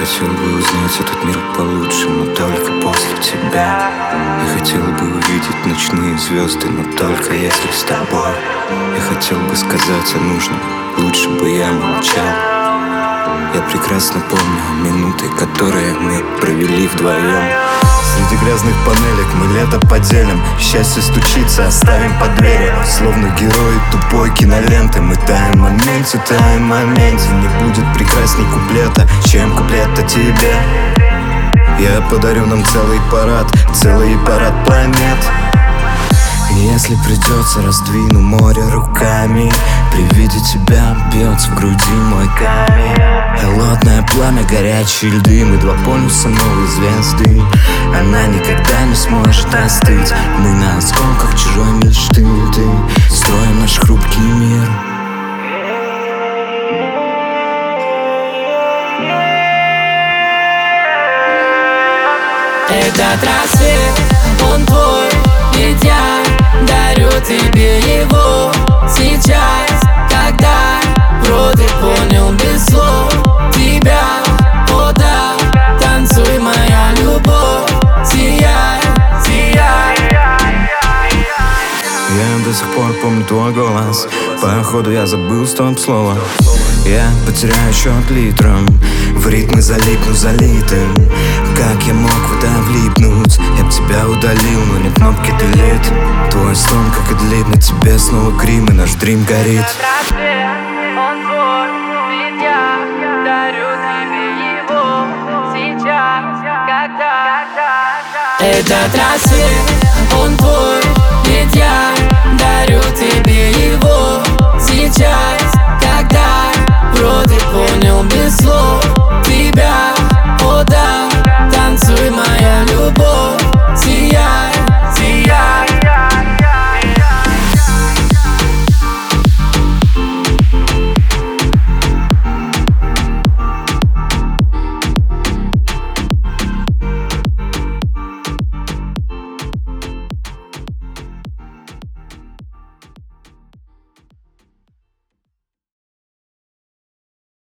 хотел бы узнать этот мир получше, но только после тебя. Я хотел бы увидеть ночные звезды, но только если с тобой. Я хотел бы сказать о нужном, лучше бы я молчал. Я прекрасно помню минуты, которые мы провели вдвоем. Среди грязных панелек мы лето поделим. Счастье стучится, оставим под дверью. Словно герои тупой киноленты. Мы таем в моменте, таем в моменте. Не будет прекрасней куплета, чем куплет о тебе. Я подарю нам целый парад планет. Если придется, раздвину море руками. При виде тебя бьется в груди мой камень. Холодное пламя, горячие льды. Мы два полюса новой звезды. Она никогда не сможет остыть. Мы на осколках чужой мечты. Ты строим наш хрупкий мир. Этот рассвет, он твой, ведь я дарю тебе его сейчас, когда вроде понял без слов тебя. О да, танцуй, моя любовь, сияй, сияй. Я до сих пор помню твой голос. Походу я забыл стоп-слово. Я потеряю счет литрам, в ритмы залипну залитым. Как я мог в это влипнуть? Я б тебя удалил, но нет кнопки delete. Твой стон, как и длит, на тебе снова крим, и наш дрим горит. Этот рассвет, он твой, ведь я дарю тебе его сейчас, когда. Этот рассвет,